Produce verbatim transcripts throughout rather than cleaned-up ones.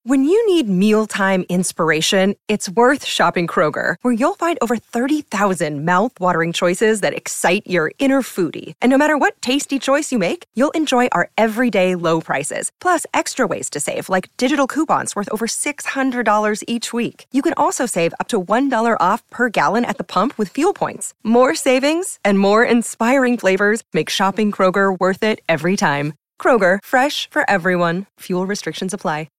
When you need mealtime inspiration, it's worth shopping Kroger, where you'll find over thirty thousand mouth-watering choices that excite your inner foodie. And no matter what tasty choice you make, you'll enjoy our everyday low prices, plus extra ways to save, like digital coupons worth over six hundred dollars each week. You can also save up to one dollar off per gallon at the pump with fuel points. More savings and more inspiring flavors make shopping Kroger worth it every time. Kroger, fresh for everyone. Fuel restrictions apply.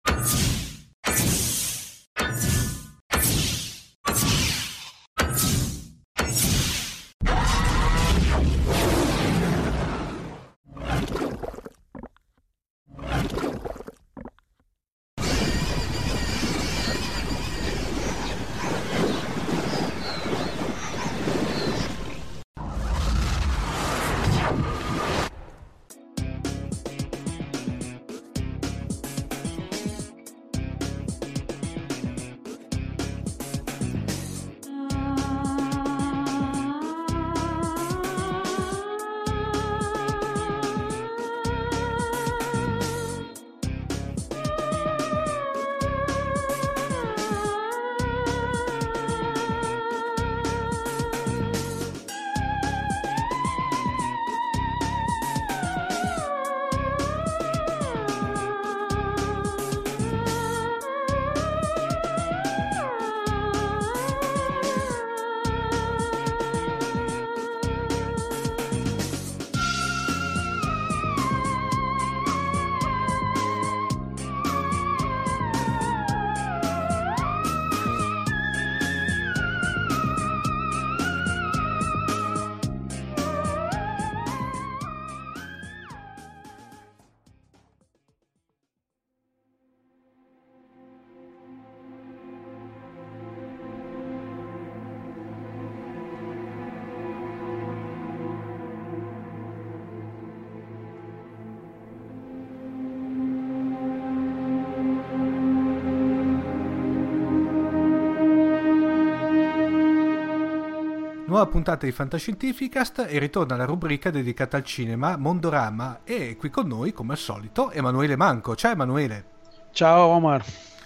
Nuova puntata di Fantascientificast e ritorna la rubrica dedicata al cinema Mondorama, e qui con noi come al solito Emanuele Manco. Ciao Emanuele. Ciao Omar.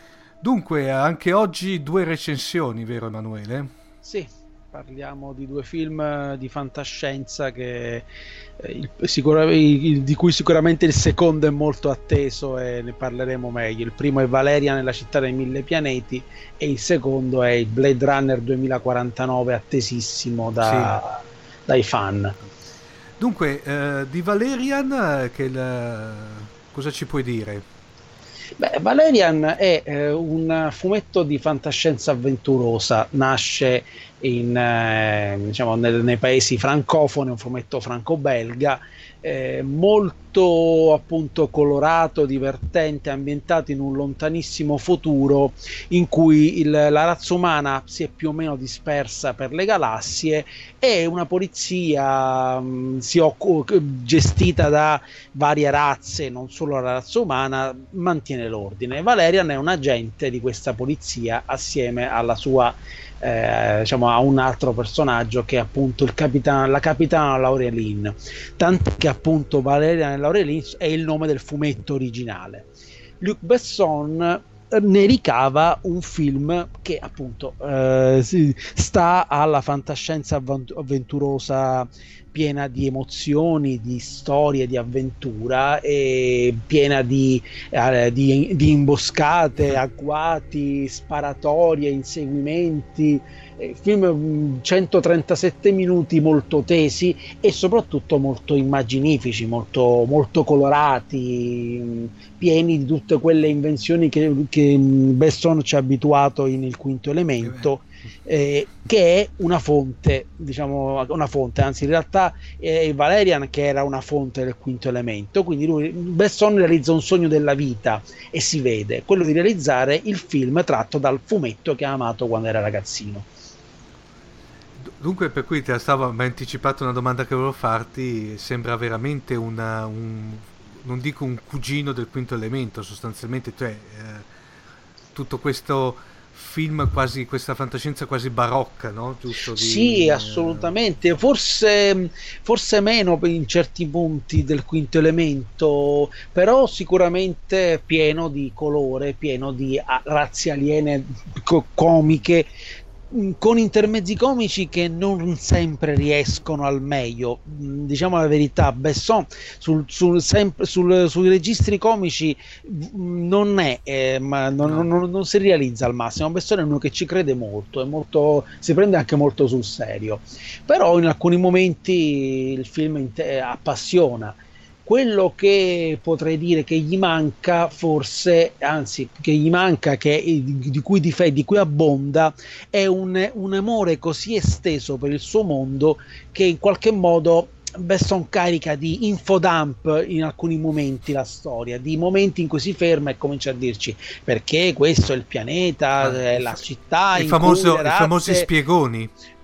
Dunque anche oggi due recensioni, vero Emanuele? Sì, parliamo di due film di fantascienza che, eh, il, sicura, il, di cui sicuramente il secondo è molto atteso e ne parleremo meglio. Il primo è Valeria nella città dei mille pianeti e il secondo è il Blade Runner duemilaquarantanove, attesissimo da, sì. dai fan. Dunque, eh, di Valerian, che il, cosa ci puoi dire? Beh, Valerian è eh, un fumetto di fantascienza avventurosa, nasce in, eh, diciamo, nel, nei paesi francofoni, un fumetto franco-belga, eh, molto appunto colorato, divertente, ambientato in un lontanissimo futuro in cui il, la razza umana si è più o meno dispersa per le galassie e una polizia mh, si occupa, gestita da varie razze, non solo la razza umana, mantiene l'ordine. Valerian è un agente di questa polizia assieme alla sua Eh, diciamo a un altro personaggio che è appunto il capitano, la capitana Laurelin, tanto che appunto Valeria Laurelin è il nome del fumetto originale. Luc Besson ne ricava un film che appunto eh, sta alla fantascienza avventurosa, piena di emozioni, di storie, di avventura e piena di, eh, di, di imboscate, agguati, sparatorie, inseguimenti. Eh, film centotrentasette minuti molto tesi e soprattutto molto immaginifici, molto, molto colorati, pieni di tutte quelle invenzioni che, che Besson ci ha abituato in Il Quinto Elemento. Eh, che è una fonte, diciamo una fonte, anzi in realtà è Valerian che era una fonte del Quinto Elemento, quindi lui, Besson realizza un sogno della vita e si vede, quello di realizzare il film tratto dal fumetto che ha amato quando era ragazzino. Dunque, per cui ti stavo, mi hai anticipato una domanda che volevo farti, sembra veramente una, un, non dico un cugino del Quinto Elemento, sostanzialmente, cioè eh, tutto questo film quasi, questa fantascienza quasi barocca, no? Giusto? Di, sì, assolutamente, forse, forse meno in certi punti del Quinto Elemento, però sicuramente pieno di colore, pieno di ah, razze aliene co- comiche, con intermezzi comici che non sempre riescono al meglio. Diciamo la verità, Besson sul, sul, sempre, sul, sui registri comici non è eh, ma non, No. non, non si realizza al massimo. Besson è uno che ci crede molto, è molto, si prende anche molto sul serio, però in alcuni momenti il film inte- appassiona. Quello che potrei dire che gli manca, forse, anzi, che gli manca, che, di, di cui difende, di cui abbonda, è un, un amore così esteso per il suo mondo che in qualche modo Besson carica di infodump in alcuni momenti la storia, di momenti in cui si ferma e comincia a dirci perché questo è il pianeta, Ah, è il la fa- città il in famoso- cui le i famosi razze- spiegoni.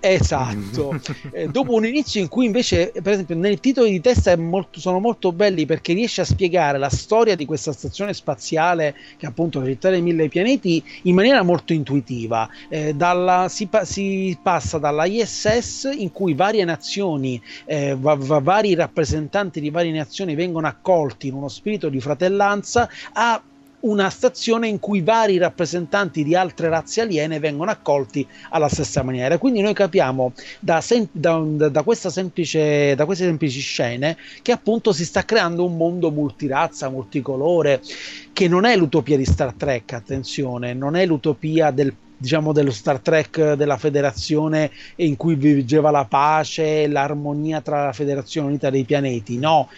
Esatto. Eh, dopo un inizio in cui invece, per esempio, nei titoli di testa è molto- sono molto belli perché riesce a spiegare la storia di questa stazione spaziale, che è appunto la città dei mille pianeti, in maniera molto intuitiva. Eh, dalla, si, pa- si passa dalla I S S, in cui varie nazioni, eh, va- va- vari rappresentanti di varie nazioni vengono accolti in uno spirito di fratellanza, a una stazione in cui vari rappresentanti di altre razze aliene vengono accolti alla stessa maniera. Quindi noi capiamo da, sem- da, da, questa semplice, da queste semplici scene che appunto si sta creando un mondo multirazza, multicolore, che non è l'utopia di Star Trek, attenzione, non è l'utopia del diciamo dello Star Trek della Federazione in cui vigeva la pace, l'armonia tra la Federazione Unita dei Pianeti. No,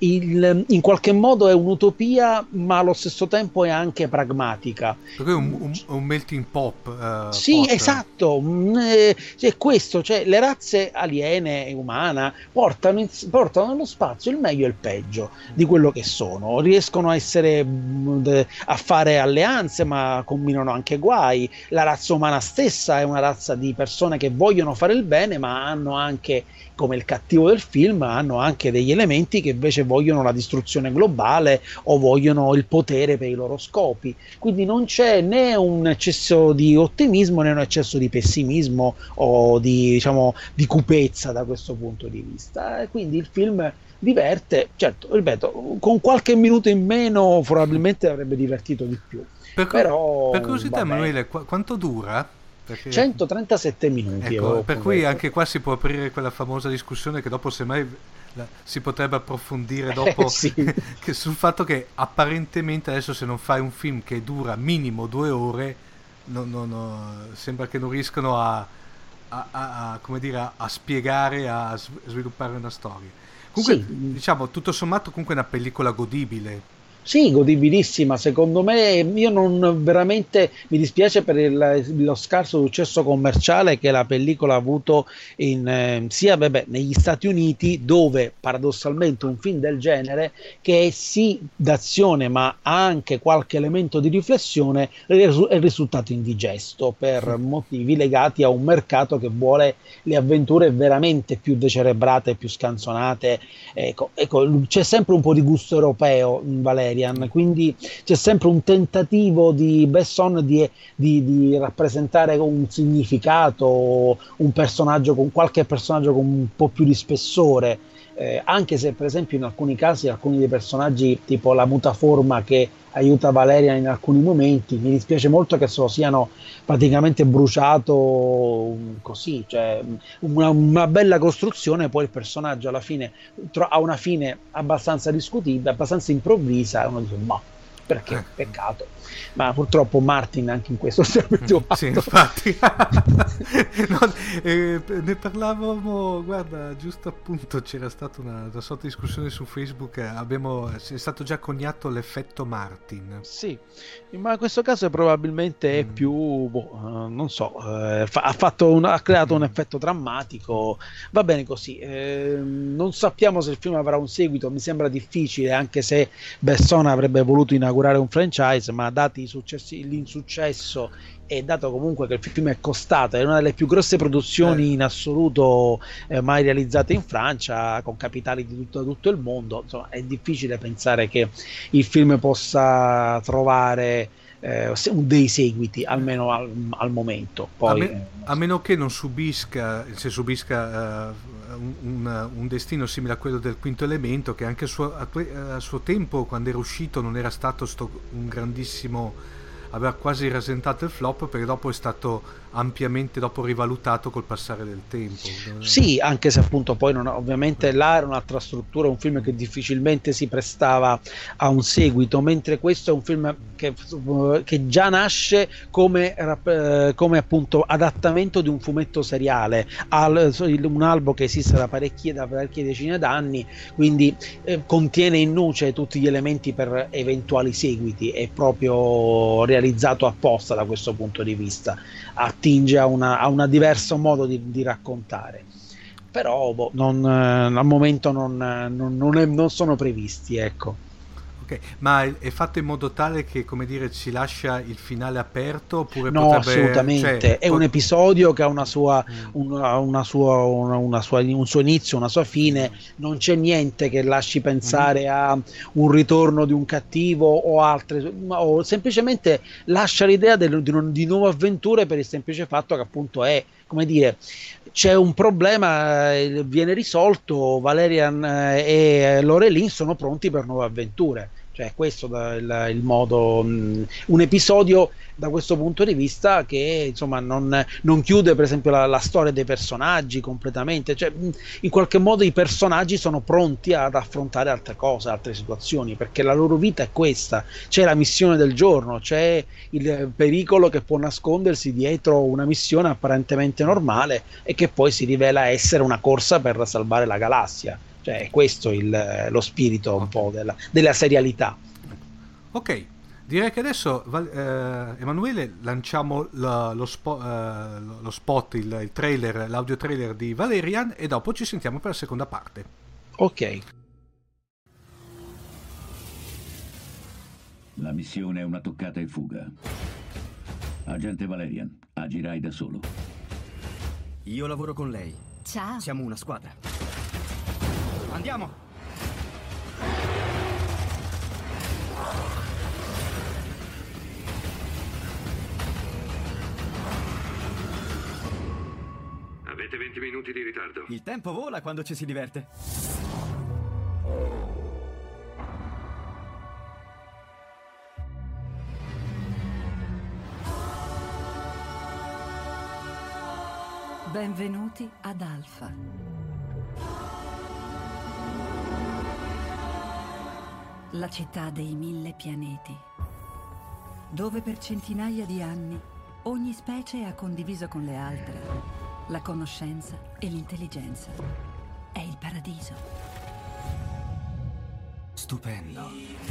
il, in qualche modo è un'utopia, ma allo stesso tempo è anche pragmatica. Perché è un, un, un melting pop. Uh, Sì, pot. esatto, mm, eh, è questo, cioè le razze aliene e umana portano, in- portano nello spazio il meglio e il peggio di quello che sono, riescono a essere mm, de- a fare alleanze, ma combinano anche guai. La razza umana stessa è una razza di persone che vogliono fare il bene, ma hanno anche, come il cattivo del film, hanno anche degli elementi che invece vogliono la distruzione globale o vogliono il potere per i loro scopi. Quindi non c'è né un eccesso di ottimismo né un eccesso di pessimismo o di, diciamo, di cupezza da questo punto di vista. E quindi il film diverte, certo, ripeto, con qualche minuto in meno probabilmente avrebbe divertito di più. Per, Però, per curiosità, vabbè. Emanuele, qu- quanto dura? Perché, centotrentasette minuti. ecco, per cui detto. anche qua si può aprire quella famosa discussione che dopo semmai la, si potrebbe approfondire dopo Eh, sì. che sul fatto che apparentemente adesso se non fai un film che dura minimo due ore no, no, no, sembra che non riescano a, a, a, a, come dire, a, a spiegare, a sviluppare una storia. Comunque Sì. diciamo tutto sommato comunque è una pellicola godibile. Sì, godibilissima, secondo me. Io non veramente mi dispiace per il- lo scarso successo commerciale che la pellicola ha avuto in, eh, sia vabbè, negli Stati Uniti, dove paradossalmente un film del genere, che è sì d'azione ma ha anche qualche elemento di riflessione, risu- è risultato indigesto per motivi legati a un mercato che vuole le avventure veramente più decerebrate, più scanzonate. Ecco, ecco, c'è sempre un po' di gusto europeo in Valerian, quindi c'è sempre un tentativo di Besson di, di, di rappresentare un significato, un personaggio con qualche personaggio con un po' più di spessore. Eh, anche se per esempio in alcuni casi alcuni dei personaggi, tipo la mutaforma che aiuta Valerian in alcuni momenti, mi dispiace molto che se lo siano praticamente bruciato così, cioè una, una bella costruzione, poi il personaggio alla fine tro- ha una fine abbastanza discutibile, abbastanza improvvisa, e uno dice ma perché? Peccato. Ma purtroppo Martin anche in questo si è abituato. Sì, infatti. No, eh, ne parlavamo, guarda, giusto appunto c'era stata una, una sorta di discussione su Facebook, eh, abbiamo, è stato già coniato l'effetto Martin. Sì, ma in questo caso probabilmente è Mm. più, boh, eh, non so, eh, fa- ha, fatto un- ha creato un effetto drammatico, va bene così. Eh, non sappiamo se il film avrà un seguito, mi sembra difficile, anche se Besson avrebbe voluto inaugurare inaugurare un franchise, ma dati i successi, l'insuccesso e dato comunque che il film è costato, è una delle più grosse produzioni in assoluto eh, mai realizzate in Francia, con capitali di tutto, tutto il mondo, insomma è difficile pensare che il film possa trovare eh, dei seguiti, almeno al, al momento. Poi, a, me, a meno che non subisca, se subisca uh, un, un, un destino simile a quello del Quinto Elemento, che anche a suo, a, a suo tempo, quando era uscito, non era stato sto, un grandissimo, aveva quasi rasentato il flop, perché dopo è stato ampiamente dopo rivalutato col passare del tempo. Sì, anche se appunto poi non, ovviamente là era un'altra struttura, un film che difficilmente si prestava a un seguito, mentre questo è un film che, che già nasce come, eh, come appunto adattamento di un fumetto seriale, al, un albo che esiste da parecchie, da parecchie decine d'anni, quindi eh, contiene in nuce tutti gli elementi per eventuali seguiti, è proprio realizzato apposta da questo punto di vista, attinge a una, a una diverso modo di, di raccontare, però boh, non, eh, al momento non, non, non, è, non sono previsti, ecco. Ok, ma è, è fatto in modo tale che, come dire, ci lascia il finale aperto, oppure no, potrebbe, assolutamente, cioè, è pot- un episodio che ha una sua, mm. una, una sua, una, una sua, un suo inizio, una sua fine, non c'è niente che lasci pensare mm. a un ritorno di un cattivo o altre, o semplicemente lascia l'idea del, di, di nuove avventure, per il semplice fatto che appunto è, come dire, c'è un problema, viene risolto, Valerian e Lorelin sono pronti per nuove avventure. Cioè questo è il, il modo, mh, un episodio da questo punto di vista che insomma non, non chiude per esempio la, la storia dei personaggi completamente, cioè mh, in qualche modo i personaggi sono pronti ad affrontare altre cose, altre situazioni, perché la loro vita è questa, c'è la missione del giorno, c'è il pericolo che può nascondersi dietro una missione apparentemente normale e che poi si rivela essere una corsa per salvare la galassia. Cioè, è questo il, lo spirito un po' della, della serialità. Ok, direi che adesso eh, Emanuele lanciamo la, lo, spo, eh, lo spot, il, il trailer, l'audio trailer di Valerian, e dopo ci sentiamo per la seconda parte. Ok. La missione è una toccata e fuga. Agente Valerian, agirai da solo. Io lavoro con lei. Ciao. Siamo una squadra. Andiamo! Avete venti minuti di ritardo. Il tempo vola quando ci si diverte. Benvenuti ad Alpha. La città dei mille pianeti, dove per centinaia di anni ogni specie ha condiviso con le altre la conoscenza e l'intelligenza. È il paradiso. Stupendo.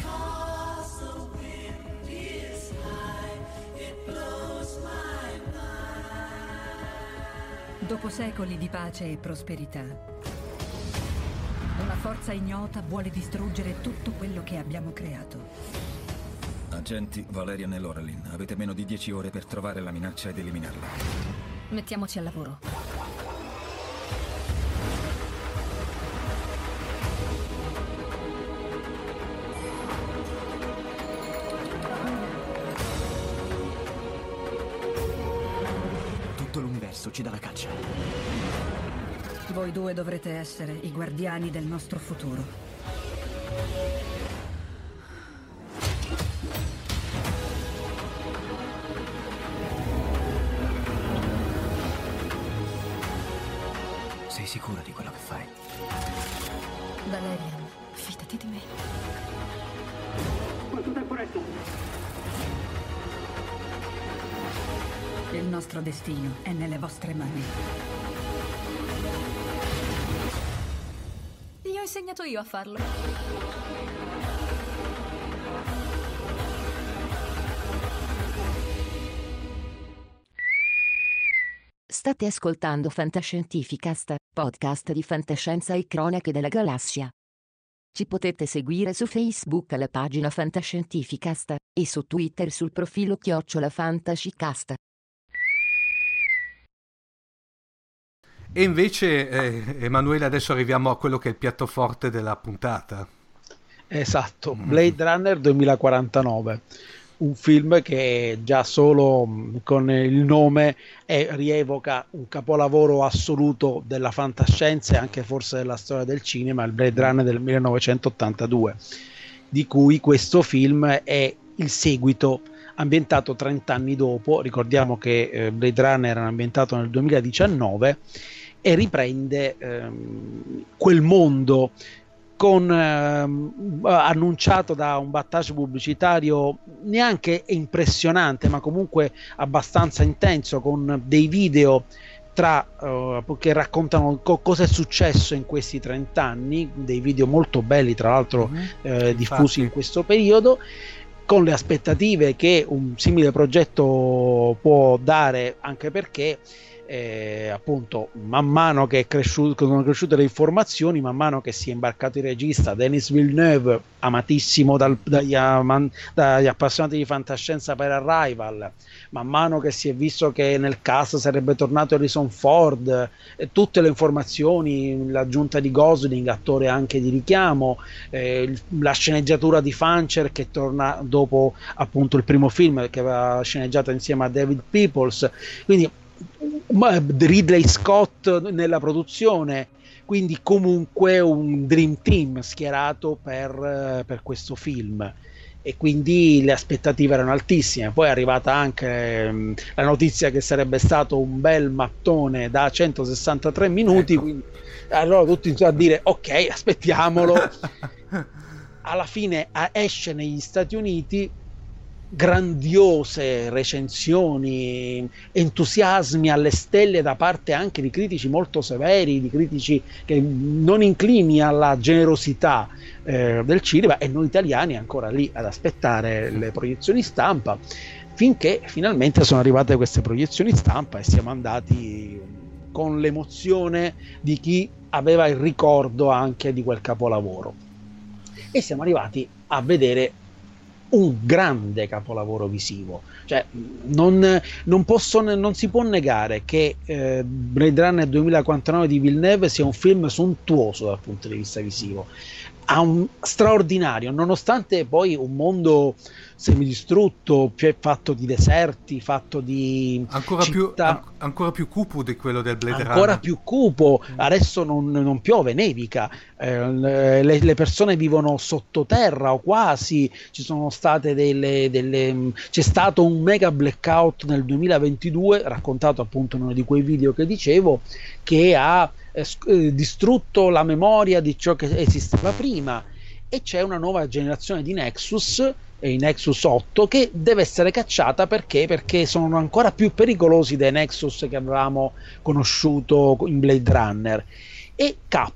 Dopo secoli di pace e prosperità, una forza ignota vuole distruggere tutto quello che abbiamo creato. Agenti Valerian e Lorelin, avete meno di dieci ore per trovare la minaccia ed eliminarla. Mettiamoci al lavoro. Tutto l'universo ci dà la caccia. Voi due dovrete essere i guardiani del nostro futuro. Sei sicura di quello che fai? Valerian, fidati di me. Quanto tempo resta? Il nostro destino è nelle vostre mani. Gli ho insegnato io a farlo. State ascoltando Fantascientificast, podcast di fantascienza e cronache della galassia. Ci potete seguire su Facebook alla pagina Fantascientificast e su Twitter sul profilo chiocciola Fantascicast. E invece, eh, Emanuele, adesso arriviamo a quello che è il piatto forte della puntata. Esatto, Blade Runner duemilaquarantanove, un film che già solo con il nome è, rievoca un capolavoro assoluto della fantascienza e anche forse della storia del cinema, il Blade Runner del millenovecentottantadue, di cui questo film è il seguito ambientato trenta anni dopo. Ricordiamo che eh, Blade Runner era ambientato nel duemiladiciannove e riprende ehm, quel mondo con ehm, annunciato da un battage pubblicitario neanche impressionante, ma comunque abbastanza intenso, con dei video tra, uh, che raccontano co- cosa è successo in questi trenta anni, dei video molto belli tra l'altro, mm-hmm. eh, diffusi in questo periodo, con le aspettative che un simile progetto può dare, anche perché Eh, appunto man mano che è cresciuto, sono cresciute le informazioni, man mano che si è imbarcato il regista Denis Villeneuve, amatissimo dal, dagli, aman, dagli appassionati di fantascienza per Arrival, man mano che si è visto che nel cast sarebbe tornato Harrison Ford, eh, tutte le informazioni, l'aggiunta di Gosling, attore anche di richiamo, eh, la sceneggiatura di Fincher che torna dopo appunto il primo film che aveva sceneggiato insieme a David Peoples, quindi Ridley Scott nella produzione, quindi comunque un dream team schierato per, per questo film, e quindi le aspettative erano altissime. Poi è arrivata anche um, la notizia che sarebbe stato un bel mattone da centosessantatré minuti, ecco. Quindi allora tutti a dire ok, aspettiamolo. Alla fine esce negli Stati Uniti, grandiose recensioni, entusiasmi alle stelle da parte anche di critici molto severi, di critici che non inclini alla generosità eh, del cinema, e noi italiani ancora lì ad aspettare le proiezioni stampa, finché finalmente sono arrivate queste proiezioni stampa e siamo andati con l'emozione di chi aveva il ricordo anche di quel capolavoro, e siamo arrivati a vedere un grande capolavoro visivo. Cioè non, non, posso, non si può negare che eh, Blade Runner duemilaquarantanove di Villeneuve sia un film sontuoso dal punto di vista visivo, ha un straordinario, nonostante poi un mondo semidistrutto, cioè fatto di deserti, fatto di ancora città, più an- ancora più cupo di quello del Blade Runner, ancora più cupo. Adesso non, non piove, nevica, eh, le, le persone vivono sottoterra o quasi, ci sono state delle, delle c'è stato un mega blackout nel duemilaventidue, raccontato appunto in uno di quei video che dicevo, che ha eh, distrutto la memoria di ciò che esisteva prima, e c'è una nuova generazione di Nexus, i Nexus otto, che deve essere cacciata perché perché sono ancora più pericolosi dei Nexus che avevamo conosciuto in Blade Runner. E K,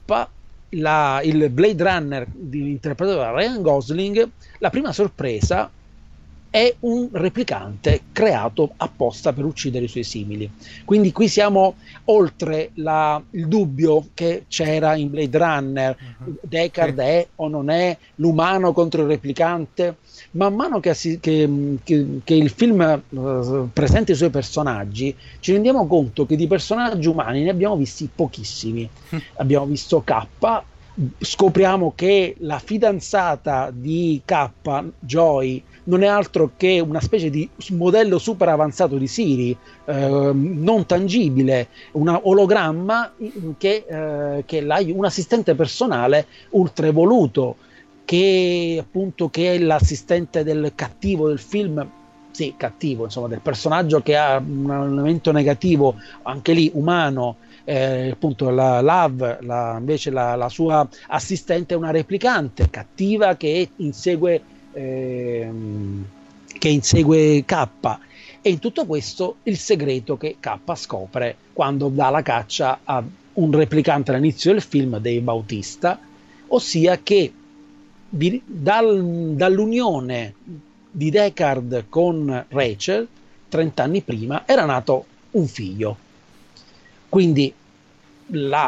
la, il Blade Runner di, interpretato da Ryan Gosling, la prima sorpresa è un replicante creato apposta per uccidere i suoi simili. Quindi qui siamo oltre la, il dubbio che c'era in Blade Runner, uh-huh. Deckard è o non è l'umano contro il replicante. Man mano che, che, che, che il film uh, presenta i suoi personaggi, ci rendiamo conto che di personaggi umani ne abbiamo visti pochissimi. Abbiamo visto K, scopriamo che la fidanzata di K, Joy, non è altro che una specie di modello super avanzato di Siri, eh, non tangibile, un ologramma che, eh, che è un assistente personale ultra evoluto, che appunto che è l'assistente del cattivo del film, sì, cattivo, insomma, del personaggio che ha un elemento negativo, anche lì umano. Eh, appunto la Love, la, invece la, la sua assistente è una replicante cattiva che insegue eh, che insegue K, e in tutto questo il segreto che K scopre quando dà la caccia a un replicante all'inizio del film, Dave Bautista, ossia che di, dal, dall'unione di Deckard con Rachel trenta anni prima era nato un figlio. Quindi la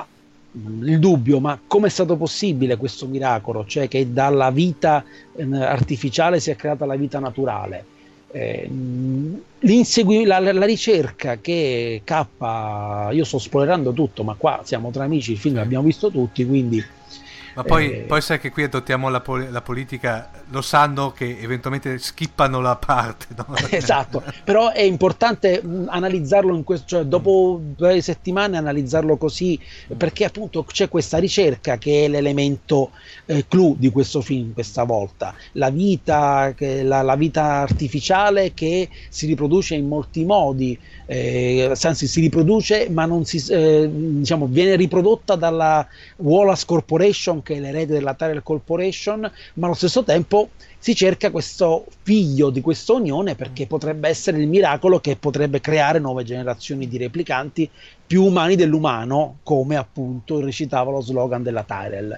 il dubbio, ma come è stato possibile questo miracolo, cioè che dalla vita eh, artificiale si è creata la vita naturale. Eh, l'insegui- la, la ricerca che K, io sto spoilerando tutto, ma qua siamo tra amici, il film l'abbiamo visto tutti, quindi ma poi, eh, poi sai che qui adottiamo la, pol- la politica, lo sanno che eventualmente skippano la parte, no? Esatto, però è importante mh, analizzarlo in questo, cioè dopo due settimane analizzarlo così, perché appunto c'è questa ricerca che è l'elemento eh, clou di questo film questa volta, la vita, che, la, la vita artificiale che si riproduce in molti modi, eh, anzi si riproduce ma non si, eh, diciamo, viene riprodotta dalla Wallace Corporation, che è l'erede della Tyrell Corporation, ma allo stesso tempo si cerca questo figlio di questa unione perché potrebbe essere il miracolo che potrebbe creare nuove generazioni di replicanti più umani dell'umano, come appunto recitava lo slogan della Tyrell.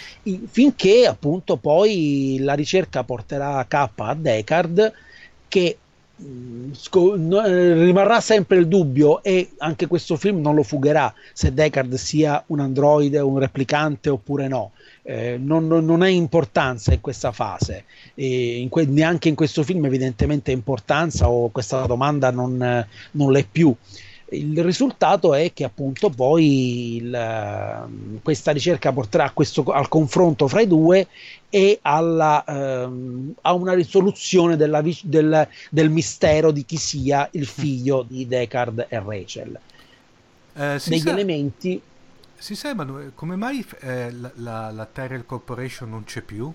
Finché appunto poi la ricerca porterà K a Deckard, che Sco- rimarrà sempre il dubbio, e anche questo film non lo fugherà, se Deckard sia un androide, un replicante oppure no. Eh, non, non ha importanza in questa fase, e in que- neanche in questo film evidentemente ha importanza, o questa domanda non, non l'è più. Il risultato è che appunto poi il, questa ricerca porterà a questo, al confronto fra i due e alla, ehm, a una risoluzione della, del, del mistero di chi sia il figlio di Deckard e Rachel. Eh, si Degli sa, elementi... Si sa, Emanuele, come mai eh, la, la, la Tyrell Corporation non c'è più?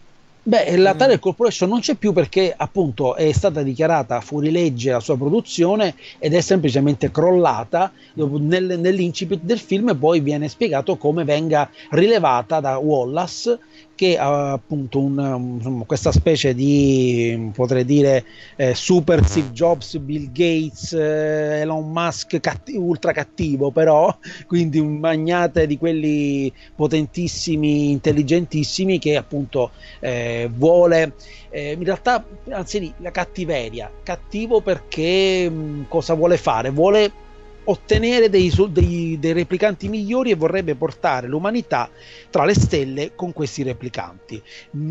Beh, la Tyrell Corporation non c'è più perché appunto è stata dichiarata fuori legge la sua produzione ed è semplicemente crollata. Nel, nell'incipit del film poi viene spiegato come venga rilevata da Wallace, che ha appunto un, un, questa specie di, potrei dire, eh, super Steve Jobs, Bill Gates, eh, Elon Musk catti- ultra cattivo però, quindi un magnate di quelli potentissimi, intelligentissimi, che appunto eh, vuole eh, in realtà, anzi la cattiveria, cattivo perché mh, cosa vuole fare? Vuole ottenere dei, dei, dei replicanti migliori e vorrebbe portare l'umanità tra le stelle con questi replicanti.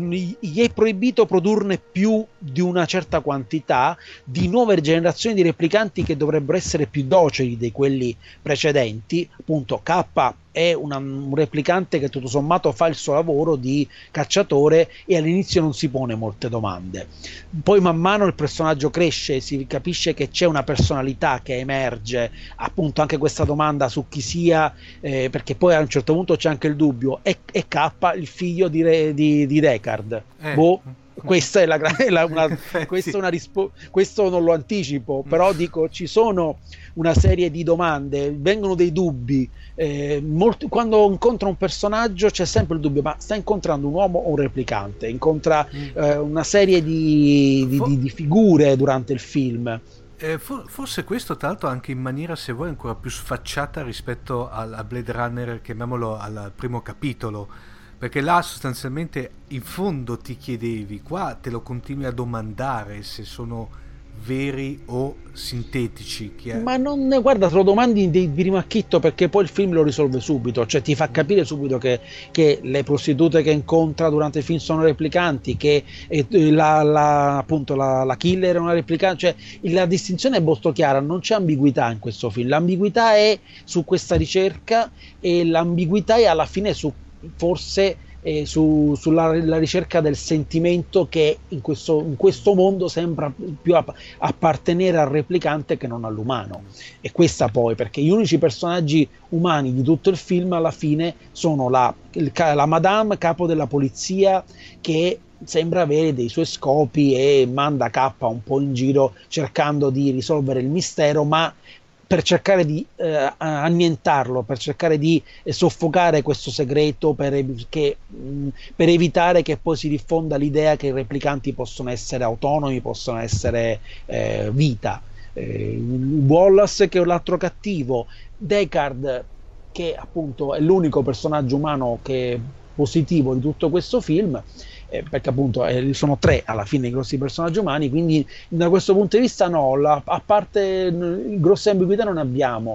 Gli è proibito produrne più di una certa quantità, di nuove generazioni di replicanti che dovrebbero essere più docili di quelli precedenti. Appunto K è una, un replicante che tutto sommato fa il suo lavoro di cacciatore e all'inizio non si pone molte domande. Poi man mano il personaggio cresce, si capisce che c'è una personalità che emerge, appunto anche questa domanda su chi sia, eh, perché poi a un certo punto c'è anche il dubbio, è, è K il figlio di, Re, di, di Deckard? Eh. Boh, questa è la, la una, questa è una rispo- questo non lo anticipo, però dico, ci sono una serie di domande, vengono dei dubbi, eh, molti, quando incontra un personaggio c'è sempre il dubbio, ma sta incontrando un uomo o un replicante? Incontra eh, una serie di, di, di, di figure durante il film. Eh, for- forse questo tra l'altro anche in maniera, se vuoi, ancora più sfacciata rispetto al, a Blade Runner, chiamiamolo al primo capitolo, perché là sostanzialmente in fondo ti chiedevi, qua te lo continui a domandare se sono veri o sintetici. Chi è? Ma non, guarda, te lo domandi di, di primo acchitto, perché poi il film lo risolve subito, cioè ti fa capire subito che, che le prostitute che incontra durante il film sono replicanti, che eh, la, la, appunto la, la killer è una replicante, cioè la distinzione è molto chiara, non c'è ambiguità in questo film, l'ambiguità è su questa ricerca e l'ambiguità è alla fine su forse eh, su, sulla la ricerca del sentimento che in questo, in questo mondo sembra più app- appartenere al replicante che non all'umano. E questa poi, perché gli unici personaggi umani di tutto il film alla fine sono la, il, la madame capo della polizia, che sembra avere dei suoi scopi e manda K un po' in giro cercando di risolvere il mistero, ma per cercare di eh, annientarlo, per cercare di eh, soffocare questo segreto, per, ev- che, mh, per evitare che poi si diffonda l'idea che i replicanti possono essere autonomi, possono essere eh, vita. Eh, Wallace, che è l'altro cattivo, Deckard, che appunto è l'unico personaggio umano che è positivo di tutto questo film, eh, perché appunto eh, sono tre alla fine i grossi personaggi umani, quindi da questo punto di vista no, la, a parte grossi ambiguità non abbiamo.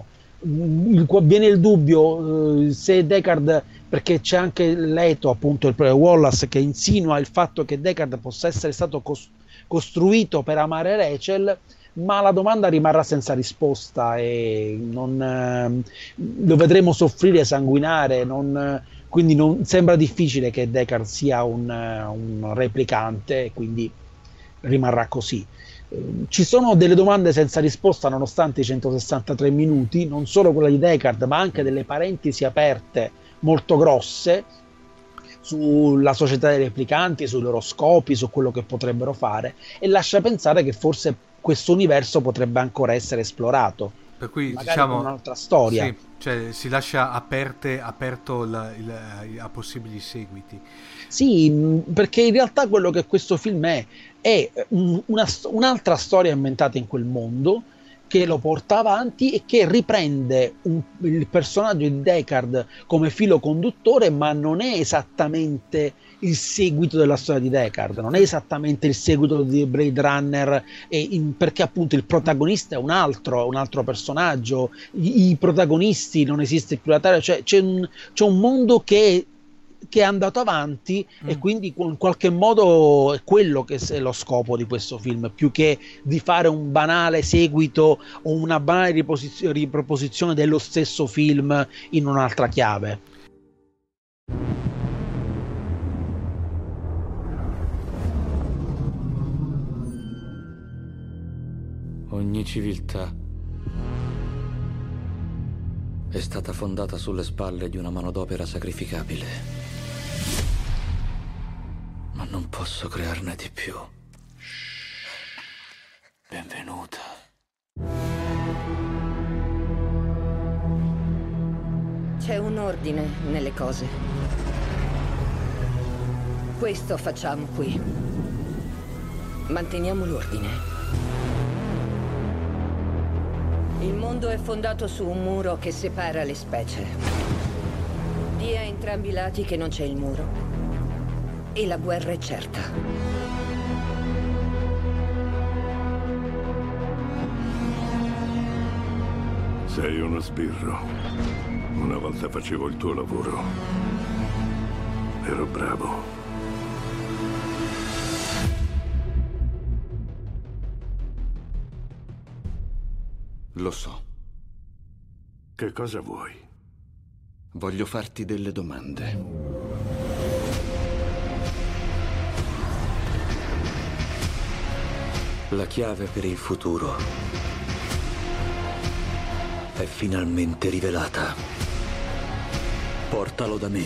il, viene il dubbio eh, se Deckard, perché c'è anche Leto, appunto il Wallace, che insinua il fatto che Deckard possa essere stato cos- costruito per amare Rachel, ma la domanda rimarrà senza risposta e non, eh, lo vedremo soffrire, sanguinare, non, quindi non, sembra difficile che Deckard sia un, un replicante, quindi rimarrà così. Ci sono delle domande senza risposta nonostante i centosessantatré minuti, non solo quella di Deckard, ma anche delle parentesi aperte molto grosse sulla società dei replicanti, sui loro scopi, su quello che potrebbero fare, e lascia pensare che forse questo universo potrebbe ancora essere esplorato, per cui magari diciamo con un'altra storia. Sì, cioè si lascia aperte, aperto la, il, a possibili seguiti. Sì, perché in realtà quello che questo film è è una, un'altra storia inventata in quel mondo, che lo porta avanti e che riprende un, il personaggio di Deckard come filo conduttore, ma non è esattamente il seguito della storia di Deckard, non è esattamente il seguito di Blade Runner, e in, perché appunto il protagonista è un altro, un altro personaggio, i, i protagonisti non esiste più la Terra, cioè c'è un, c'è un mondo che che è andato avanti mm. e quindi in qualche modo è quello che è lo scopo di questo film, più che di fare un banale seguito o una banale riposizio- riproposizione dello stesso film in un'altra chiave. Ogni civiltà è stata fondata sulle spalle di una manodopera sacrificabile. Ma non posso crearne di più. Benvenuta. C'è un ordine nelle cose. Questo facciamo qui. Manteniamo l'ordine. Il mondo è fondato su un muro che separa le specie. Di a entrambi i lati che non c'è il muro. E la guerra è certa. Sei uno sbirro. Una volta facevo il tuo lavoro. Ero bravo. Lo so. Che cosa vuoi? Voglio farti delle domande. La chiave per il futuro è finalmente rivelata. Portalo da me.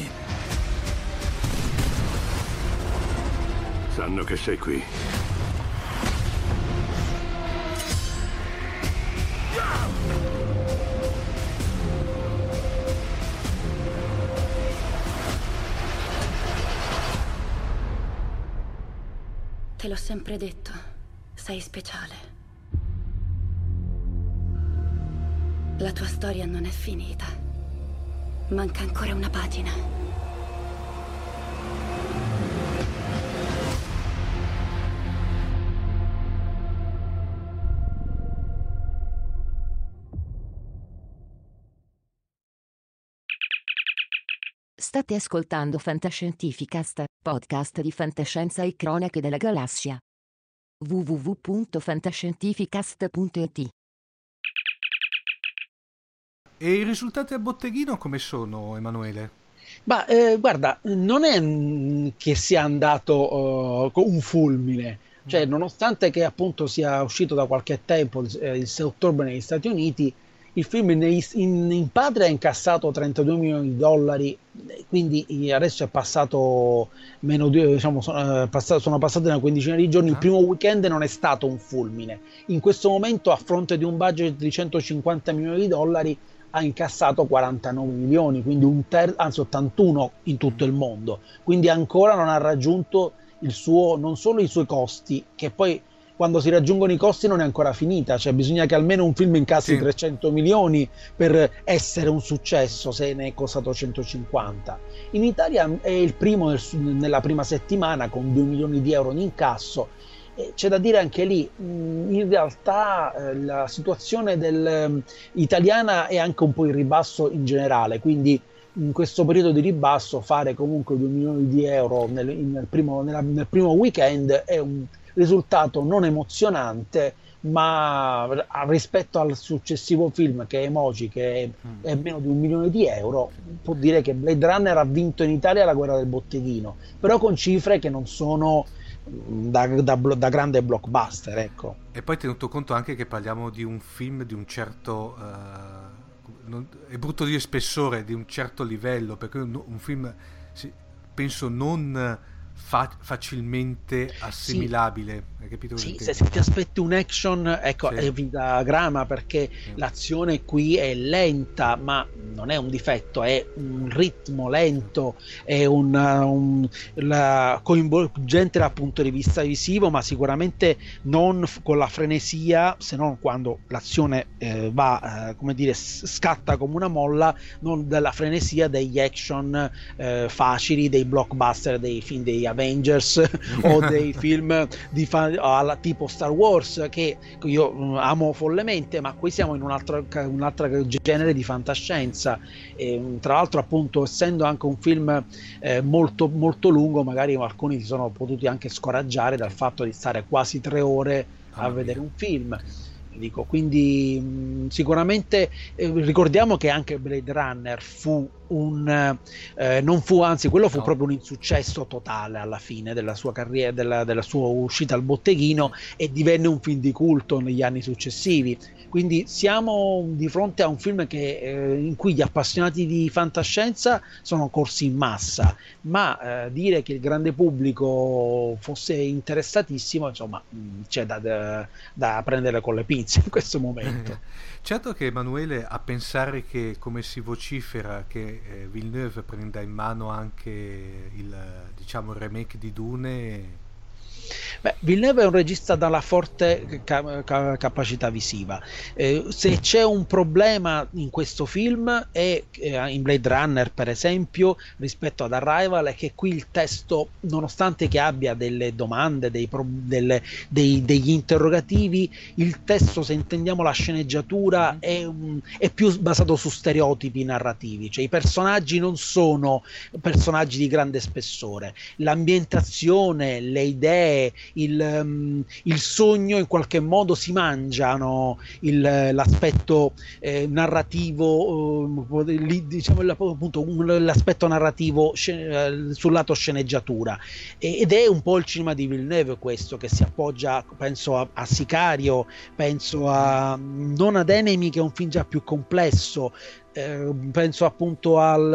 Sanno che sei qui. Te l'ho sempre detto. Sei speciale. La tua storia non è finita. Manca ancora una pagina. State ascoltando Fantascientificast, podcast di fantascienza e cronache della galassia. w w w punto fantascientificast punto i t. E i risultati a botteghino come sono, Emanuele? Ma eh, guarda, non è che sia andato uh, un fulmine, cioè nonostante che appunto sia uscito da qualche tempo, il, il sei ottobre negli Stati Uniti, il film in, in, in patria ha incassato trentadue milioni di dollari, quindi adesso è passato meno di, diciamo, sono, passato, sono passati una quindicina di giorni. Il primo weekend non è stato un fulmine. In questo momento, a fronte di un budget di centocinquanta milioni di dollari, ha incassato quarantanove milioni, quindi un ter- anzi ottantuno in tutto il mondo. Quindi ancora non ha raggiunto il suo, non solo i suoi costi, che poi quando si raggiungono i costi non è ancora finita, cioè bisogna che almeno un film incassi sì. trecento milioni per essere un successo, se ne è costato centocinquanta. In Italia è il primo nel, nella prima settimana con due milioni di euro in incasso, E c'è da dire anche lì, mh, in realtà eh, la situazione del, um, italiana è anche un po' in ribasso in generale, quindi in questo periodo di ribasso fare comunque due milioni di euro nel, nel, primo, nella, nel primo weekend è un risultato non emozionante, ma rispetto al successivo film che è Emoji, che è, mm. è meno di un milione di euro, può dire che Blade Runner ha vinto in Italia la guerra del botteghino, però con cifre che non sono da, da, da grande blockbuster, ecco. E poi tenuto conto anche che parliamo di un film di un certo uh... Non, è brutto dire spessore, di un certo livello, perché un, un film sì, penso non fa, facilmente assimilabile. Sì. Hai capito? Sì, se, se ti aspetti un action, ecco, sì. È vita grama, perché sì. L'azione qui è lenta, ma non è un difetto, è un ritmo lento, è un, un la, coinvolgente dal punto di vista visivo, ma sicuramente non con la frenesia, se non quando l'azione eh, va, eh, come dire, scatta come una molla, non della frenesia degli action eh, facili, dei blockbuster, dei film dei Avengers o dei film di fan alla tipo Star Wars, che io amo follemente, ma qui siamo in un altro, un altro genere di fantascienza, e, tra l'altro appunto essendo anche un film eh, molto molto lungo, magari alcuni si sono potuti anche scoraggiare dal fatto di stare quasi tre ore a ah, vedere un film. Dico, quindi mh, sicuramente eh, ricordiamo che anche Blade Runner fu un eh, non fu, anzi quello fu no. proprio un insuccesso totale alla fine della sua carriera, della, della sua uscita al botteghino, e divenne un film di culto negli anni successivi. Quindi siamo di fronte a un film che, eh, in cui gli appassionati di fantascienza sono corsi in massa, ma eh, dire che il grande pubblico fosse interessatissimo, insomma, mh, c'è da, da, da prendere con le pinze in questo momento. Certo che Emanuele, a pensare che, come si vocifera, che eh, Villeneuve prenda in mano anche il, diciamo, il remake di Dune. Beh, Villeneuve è un regista dalla forte ca- ca- capacità visiva. Eh, se c'è un problema in questo film, è eh, in Blade Runner per esempio, rispetto ad Arrival, è che qui il testo, nonostante che abbia delle domande, dei pro- delle, dei, degli interrogativi, il testo, se intendiamo la sceneggiatura, è, um, è più basato su stereotipi narrativi, cioè i personaggi non sono personaggi di grande spessore, l'ambientazione, le idee, Il, um, il sogno in qualche modo si mangiano il, l'aspetto eh, narrativo, uh, li, diciamo appunto un, l'aspetto narrativo scen- sul lato sceneggiatura, e, ed è un po' il cinema di Villeneuve questo, che si appoggia, penso a, a Sicario, penso a non ad Enemy, che è un film già più complesso. Eh, penso appunto al,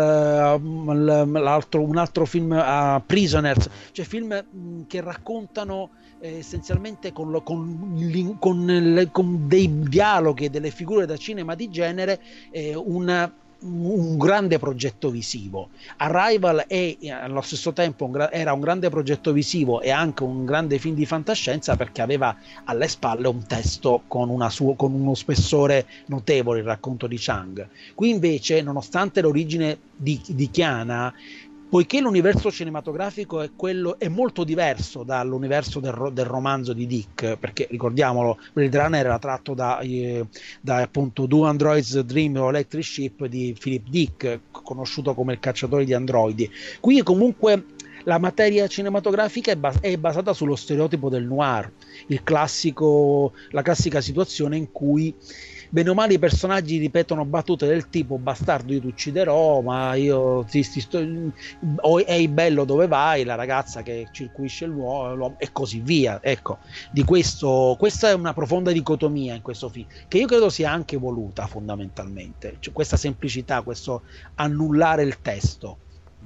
al un altro film, a Prisoners, cioè film mh, che raccontano eh, essenzialmente con, lo, con, con, le, con dei dialoghi e delle figure da cinema di genere, eh, una un grande progetto visivo. Arrival è allo stesso tempo un gra- era un grande progetto visivo e anche un grande film di fantascienza, perché aveva alle spalle un testo con, una suo, con uno spessore notevole, il racconto di Chang. Qui invece, nonostante l'origine di, di Chiana, poiché l'universo cinematografico è quello, è molto diverso dall'universo del, del romanzo di Dick, perché ricordiamolo, Blade Runner era tratto da, eh, da appunto Do Androids Dream o Electric Ship di Philip Dick, conosciuto come il cacciatore di androidi. Qui comunque la materia cinematografica è, bas- è basata sullo stereotipo del noir, il classico, la classica situazione in cui bene o male i personaggi ripetono battute del tipo: bastardo, io ti ucciderò, ma io ti, ti sto... o ehi bello, dove vai, la ragazza che circuisce l'uomo, e così via. Ecco, di questo, questa è una profonda dicotomia in questo film, che io credo sia anche voluta fondamentalmente, cioè questa semplicità, questo annullare il testo.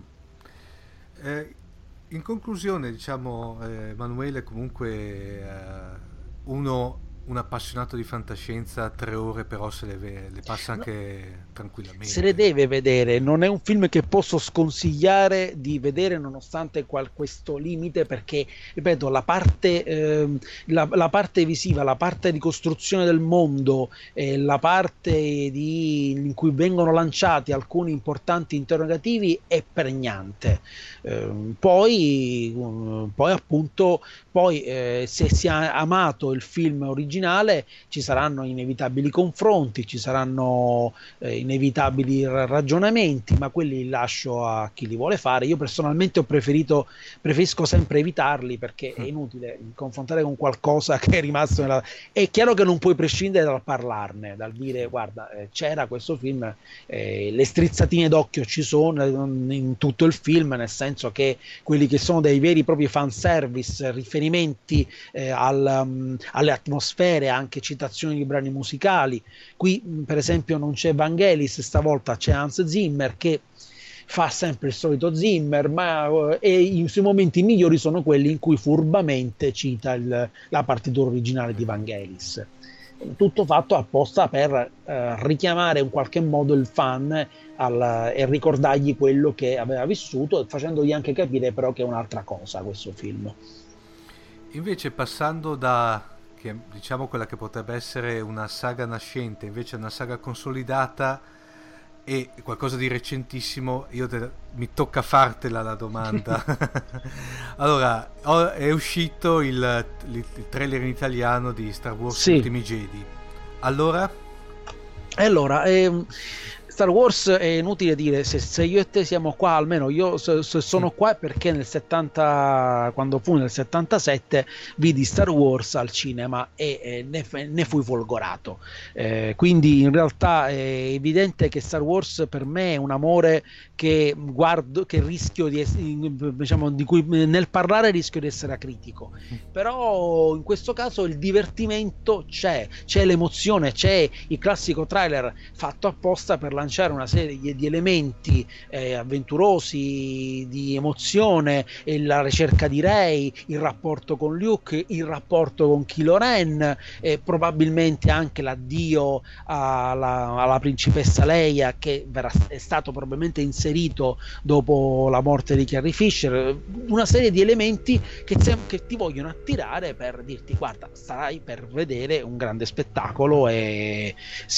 Eh, in conclusione, diciamo, eh, Emanuele, comunque eh, uno un appassionato di fantascienza tre ore però se le, ve- le passa anche no, tranquillamente. Se le deve vedere, non è un film che posso sconsigliare di vedere nonostante qual- questo limite, perché ripeto, la parte, eh, la, la parte visiva, la parte di costruzione del mondo, eh, la parte di, in cui vengono lanciati alcuni importanti interrogativi è pregnante. Eh, poi, um, poi appunto poi eh, se si è amato il film originale ci saranno inevitabili confronti, ci saranno eh, inevitabili ragionamenti, ma quelli li lascio a chi li vuole fare. Io personalmente ho preferito preferisco sempre evitarli, perché è inutile confrontare con qualcosa che è rimasto nella... È chiaro che non puoi prescindere dal parlarne, dal dire guarda, eh, c'era questo film, eh, le strizzatine d'occhio ci sono in tutto il film, nel senso che quelli che sono dei veri e propri fanservice, riferimenti eh, al, um, alle atmosfere, anche citazioni di brani musicali. Qui per esempio non c'è Vangelis, stavolta c'è Hans Zimmer che fa sempre il solito Zimmer, ma uh, e i suoi momenti migliori sono quelli in cui furbamente cita il, la partitura originale di Vangelis. Tutto fatto apposta per uh, richiamare in qualche modo il fan al, e ricordargli quello che aveva vissuto, facendogli anche capire però che è un'altra cosa questo film. Invece passando da, che, diciamo, quella che potrebbe essere una saga nascente, invece una saga consolidata e qualcosa di recentissimo, io te, mi tocca fartela la domanda. Allora, ho, è uscito il, il, il trailer in italiano di Star Wars sì. Ultimi Jedi. Allora? Allora, ehm... Star Wars è inutile dire, se, se io e te siamo qua, almeno io se, se sono qua perché nel settanta, quando fu nel settantasette vidi Star Wars al cinema e eh, ne, ne fui folgorato, eh, quindi in realtà è evidente che Star Wars per me è un amore che guardo, che rischio di essere, diciamo, di cui nel parlare rischio di essere acritico, però in questo caso il divertimento c'è, c'è l'emozione, c'è il classico trailer fatto apposta per lanciare una serie di elementi eh, avventurosi, di emozione, e la ricerca di Rey, il rapporto con Luke, il rapporto con Kylo Ren, e probabilmente anche l'addio alla, alla principessa Leia, che verrà, è stato probabilmente inserito dopo la morte di Carrie Fisher. Una serie di elementi che, che ti vogliono attirare per dirti guarda, starai per vedere un grande spettacolo e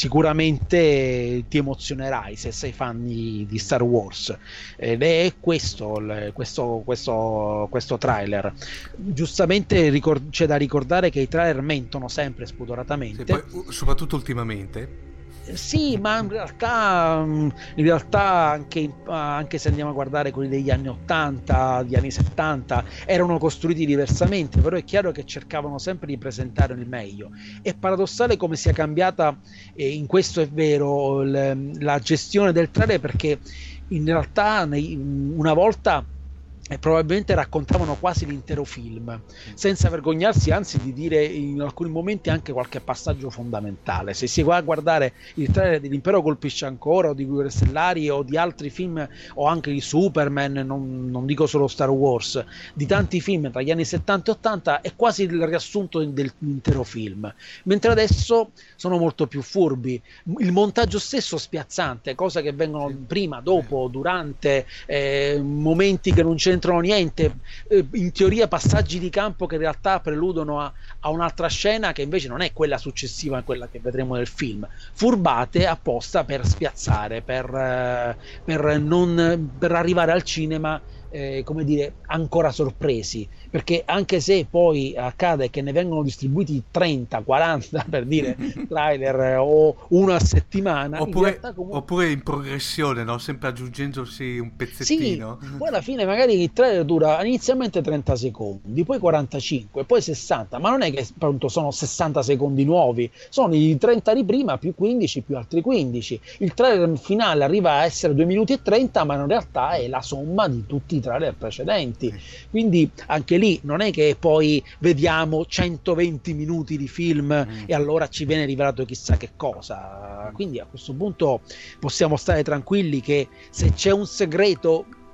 sicuramente ti emozionerai se sei fan di, di Star Wars, ed è questo il, questo, questo, questo trailer. Giustamente ricord- c'è da ricordare che i trailer mentono sempre spudoratamente, sì, poi, soprattutto ultimamente. Sì, ma in realtà, in realtà anche, anche se andiamo a guardare quelli degli anni ottanta, degli anni settanta, erano costruiti diversamente, però è chiaro che cercavano sempre di presentare il meglio. È paradossale come sia cambiata, e in questo è vero, l- la gestione del trailer, perché in realtà nei, una volta e probabilmente raccontavano quasi l'intero film, senza vergognarsi anzi di dire in alcuni momenti anche qualche passaggio fondamentale. Se si va a guardare il trailer dell'Impero colpisce ancora, o di Guerre Stellari, o di altri film, o anche di Superman, non, non dico solo Star Wars, di tanti film tra gli anni settanta e ottanta, è quasi il riassunto dell'intero film, mentre adesso sono molto più furbi. Il montaggio stesso spiazzante, cose che vengono sì. prima, dopo, durante, eh, momenti che non c'entrano niente, eh, in teoria passaggi di campo che in realtà preludono a, a un'altra scena che invece non è quella successiva a quella che vedremo nel film, furbate apposta per spiazzare, per, eh, per, non, per arrivare al cinema eh, come dire, ancora sorpresi, perché anche se poi accade che ne vengono distribuiti trenta quaranta per dire trailer o uno a settimana, oppure in, comunque... oppure in progressione, no? Sempre aggiungendosi un pezzettino, sì, poi alla fine magari il trailer dura inizialmente trenta secondi, poi quarantacinque, poi sessanta, ma non è che appunto sono sessanta secondi nuovi, sono i trenta di prima più quindici più altri quindici, il trailer finale arriva a essere due minuti e trenta, ma in realtà è la somma di tutti i trailer precedenti, quindi anche lì non è che poi vediamo centoventi minuti di film mm. e allora ci viene rivelato chissà che cosa, quindi a questo punto possiamo stare tranquilli che se c'è un segreto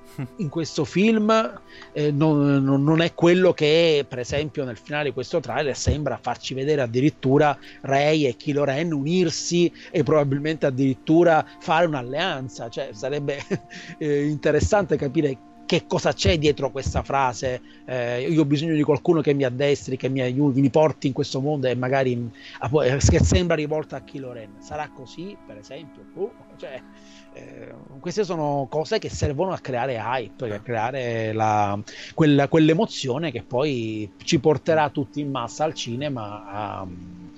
in questo film eh, non, non, non è quello che per esempio nel finale di questo trailer sembra farci vedere, addirittura Rey e Kylo Ren unirsi e probabilmente addirittura fare un'alleanza. Cioè sarebbe eh, interessante capire che cosa c'è dietro questa frase. Eh, io ho bisogno di qualcuno che mi addestri, che mi aiuti, mi porti in questo mondo, e magari che sembra rivolta a Kylo Ren. Sarà così, per esempio? Uh, cioè, eh, queste sono cose che servono a creare hype, a creare la, quella, quell'emozione che poi ci porterà tutti in massa al cinema a,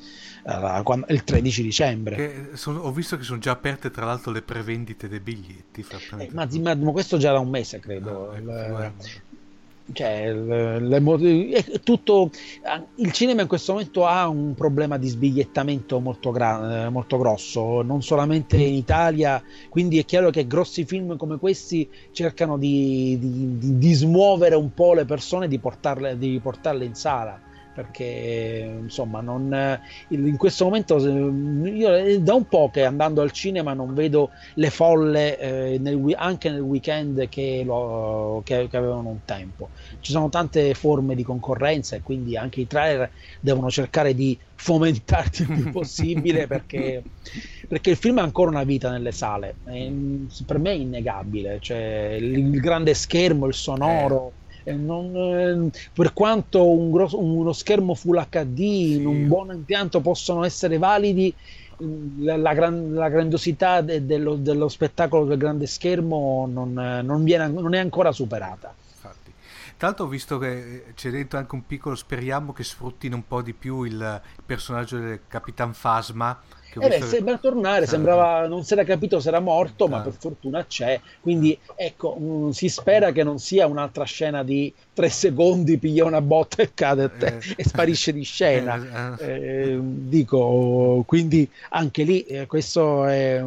a, a, il tredici dicembre. Che sono, ho visto che sono già aperte tra l'altro le prevendite dei biglietti. Eh, ma, ma, ma questo già da un mese credo. Ah, il, cioè, le, le, è tutto, il cinema in questo momento ha un problema di sbigliettamento molto, gra, molto grosso, non solamente in Italia, quindi è chiaro che grossi film come questi cercano di, di, di, di smuovere un po' le persone, di portarle, di portarle in sala, perché insomma non, in questo momento io da un po' che andando al cinema non vedo le folle eh, nel, anche nel weekend che, lo, che, che avevano un tempo. Ci sono tante forme di concorrenza e quindi anche i trailer devono cercare di fomentarti il più possibile perché, perché il film ha ancora una vita nelle sale, è, per me è innegabile, cioè il, il grande schermo, il sonoro, Non, eh, per quanto un grosso, uno schermo Full acca di, sì, un buon impianto possono essere validi, la, la, gran, la grandiosità de, dello, dello spettacolo del grande schermo non, non, viene, non è ancora superata. Infatti. Tra l'altro ho visto che c'è dentro anche un piccolo, speriamo che sfruttino un po' di più il, il personaggio del Capitan Phasma. Eh beh, sembra tornare, sembrava, non si era capito se era morto, ma per fortuna c'è, quindi ecco, mh, si spera che non sia un'altra scena di tre secondi, piglia una botta e cade eh. e sparisce di scena, eh, dico, quindi anche lì eh, questo è,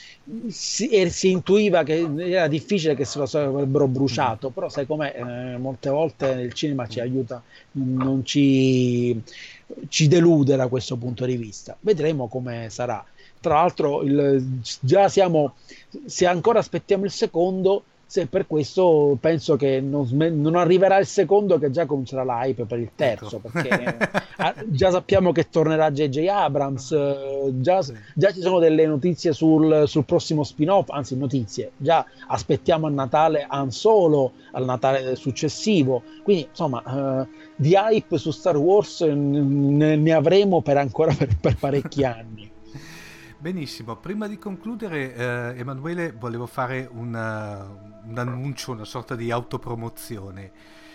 si, eh, si intuiva che era difficile che se lo avrebbero bruciato, però sai com'è, eh, molte volte il cinema ci aiuta, non ci... ci delude da questo punto di vista. Vedremo come sarà. Tra l'altro il, già siamo, se ancora aspettiamo il secondo, se per questo penso che non, non arriverà il secondo, che già comincerà la hype per il terzo, ecco. Perché già sappiamo che tornerà J J Abrams, già, già ci sono delle notizie sul, sul prossimo spin-off, anzi notizie, già aspettiamo a Natale Han Solo, al Natale successivo, quindi insomma eh, di hype su Star Wars ne, ne avremo per ancora per, per parecchi anni. Benissimo, prima di concludere eh, Emanuele, volevo fare una, un annuncio, una sorta di autopromozione.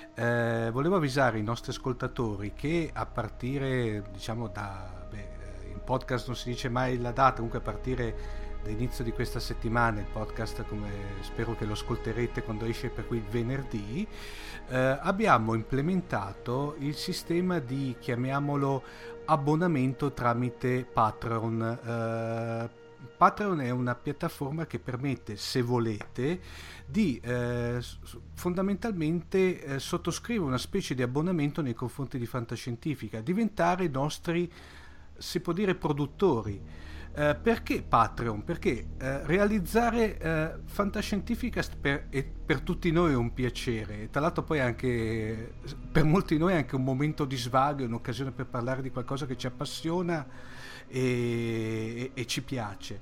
Eh, volevo avvisare i nostri ascoltatori che a partire, diciamo, da beh, in podcast non si dice mai la data, comunque a partire dall'inizio di questa settimana, il podcast, come spero che lo ascolterete quando esce, per cui il venerdì, eh, abbiamo implementato il sistema di, chiamiamolo, abbonamento tramite Patreon. Uh, Patreon è una piattaforma che permette, se volete, di eh, fondamentalmente eh, sottoscrivere una specie di abbonamento nei confronti di Fantascientifica, diventare nostri, si può dire, produttori. Uh, perché Patreon? Perché uh, realizzare uh, Fantascientifica per, e per tutti noi è un piacere, e tra l'altro poi anche per molti di noi è anche un momento di svago, è un'occasione per parlare di qualcosa che ci appassiona e, e, e ci piace.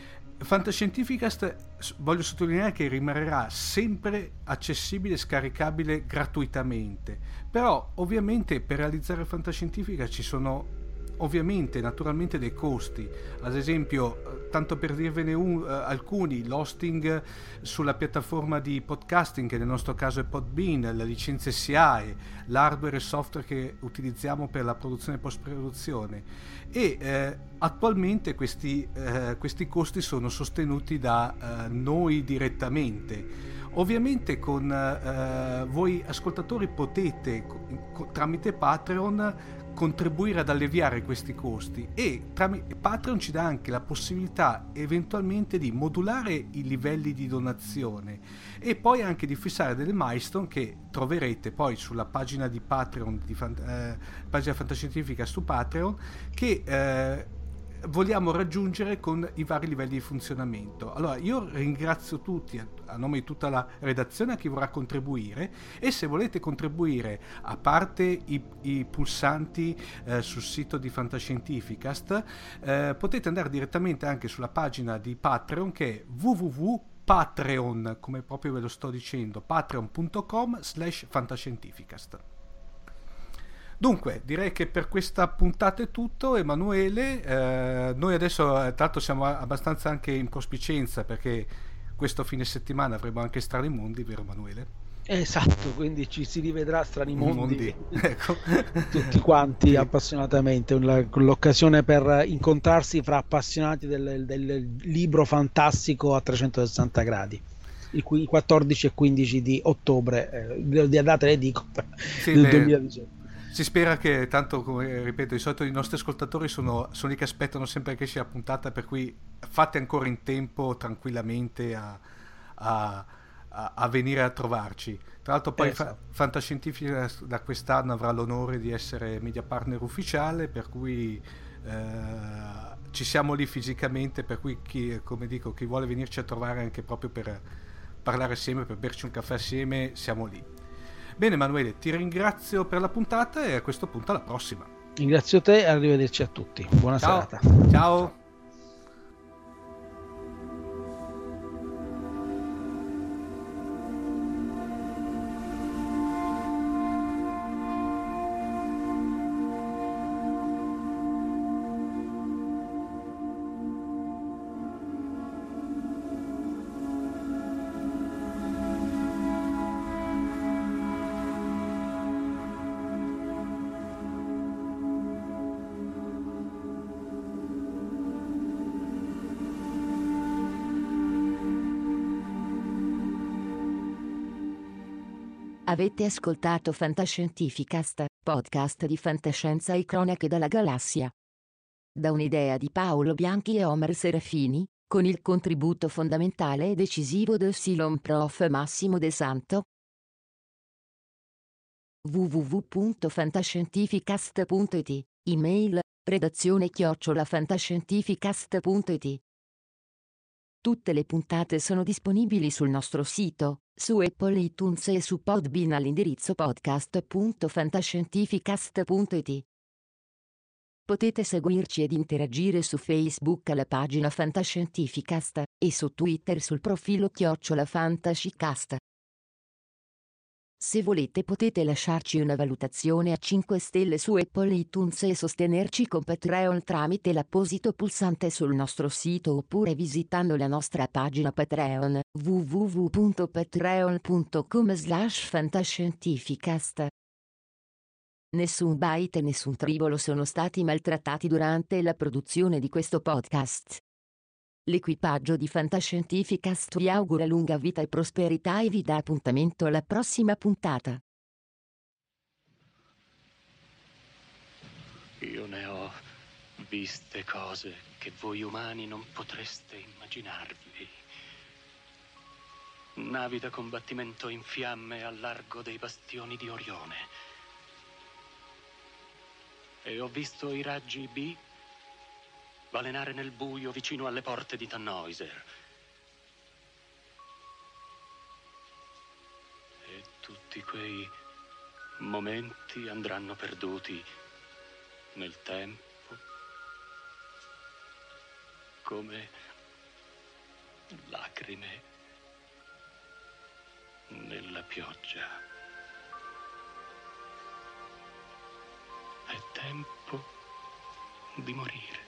Fantascientificast, voglio sottolineare che rimarrà sempre accessibile e scaricabile gratuitamente, però ovviamente per realizzare Fantascientifica ci sono ovviamente naturalmente dei costi, ad esempio, tanto per dirvene un, uh, alcuni, l'hosting sulla piattaforma di podcasting, che nel nostro caso è Podbean, la licenza S I A E, l'hardware e software che utilizziamo per la produzione e post-produzione, e eh, attualmente questi, eh, questi costi sono sostenuti da eh, noi direttamente. Ovviamente con eh, voi ascoltatori potete co- tramite Patreon contribuire ad alleviare questi costi, e tramite Patreon ci dà anche la possibilità eventualmente di modulare i livelli di donazione e poi anche di fissare delle milestone che troverete poi sulla pagina di Patreon, di eh, pagina Fantascientifica su Patreon, che eh, vogliamo raggiungere con i vari livelli di funzionamento. Allora io ringrazio tutti a, a nome di tutta la redazione, a chi vorrà contribuire, e se volete contribuire, a parte i, i pulsanti eh, sul sito di Fantascientificast, eh, potete andare direttamente anche sulla pagina di Patreon, che è w w w punto patreon, come proprio ve lo sto dicendo, patreon punto com slash fantascientificast. Dunque, direi che per questa puntata è tutto. Emanuele, eh, noi adesso eh, tanto siamo abbastanza anche in prospicenza, perché questo fine settimana avremo anche Strani Mondi, vero Emanuele? Esatto, quindi ci si rivedrà Strani Mondi, Mondi. Ecco. Tutti quanti Sì. Appassionatamente, la- l'occasione per incontrarsi fra appassionati del, del libro fantastico a trecentosessanta gradi. Il qui- il quattordici e quindici di ottobre, eh, le le date le dico, Sì, del beh, duemiladiciotto. si spera che, tanto come ripeto, di solito i nostri ascoltatori sono, sono lì che aspettano sempre che esce la puntata, per cui fate ancora in tempo tranquillamente a, a, a, a venire a trovarci. Tra l'altro poi Esatto. Fa- Fantascientifica da quest'anno avrà l'onore di essere media partner ufficiale, per cui eh, ci siamo lì fisicamente, per cui chi, come dico, chi vuole venirci a trovare anche proprio per parlare assieme, per berci un caffè assieme, siamo lì. Bene Emanuele, ti ringrazio per la puntata e a questo punto alla prossima. Ringrazio te e arrivederci a tutti. Buona Ciao. serata. Ciao. Avete ascoltato Fantascientificast, podcast di fantascienza e cronache della galassia. Da un'idea di Paolo Bianchi e Omer Serafini, con il contributo fondamentale e decisivo del Silon Prof Massimo De Santo. w w w punto fantascientificast punto i t, email, redazione chiocciola fantascientificast punto i t. Tutte le puntate sono disponibili sul nostro sito, su Apple iTunes e su Podbean all'indirizzo podcast punto fantascientificast punto i t. Potete seguirci ed interagire su Facebook alla pagina Fantascientificast e su Twitter sul profilo chiocciola Fantascicast. Se volete potete lasciarci una valutazione a cinque stelle su Apple iTunes e sostenerci con Patreon tramite l'apposito pulsante sul nostro sito oppure visitando la nostra pagina Patreon w w w punto patreon punto com slash fantascientificast. Nessun byte e nessun tribolo sono stati maltrattati durante la produzione di questo podcast. L'equipaggio di Fantascientificast vi augura lunga vita e prosperità e vi dà appuntamento alla prossima puntata. Io ne ho viste cose che voi umani non potreste immaginarvi. Navi da combattimento in fiamme al largo dei bastioni di Orione. E ho visto i raggi B balenare nel buio vicino alle porte di Tannhäuser. E tutti quei momenti andranno perduti nel tempo, come lacrime nella pioggia. È tempo di morire.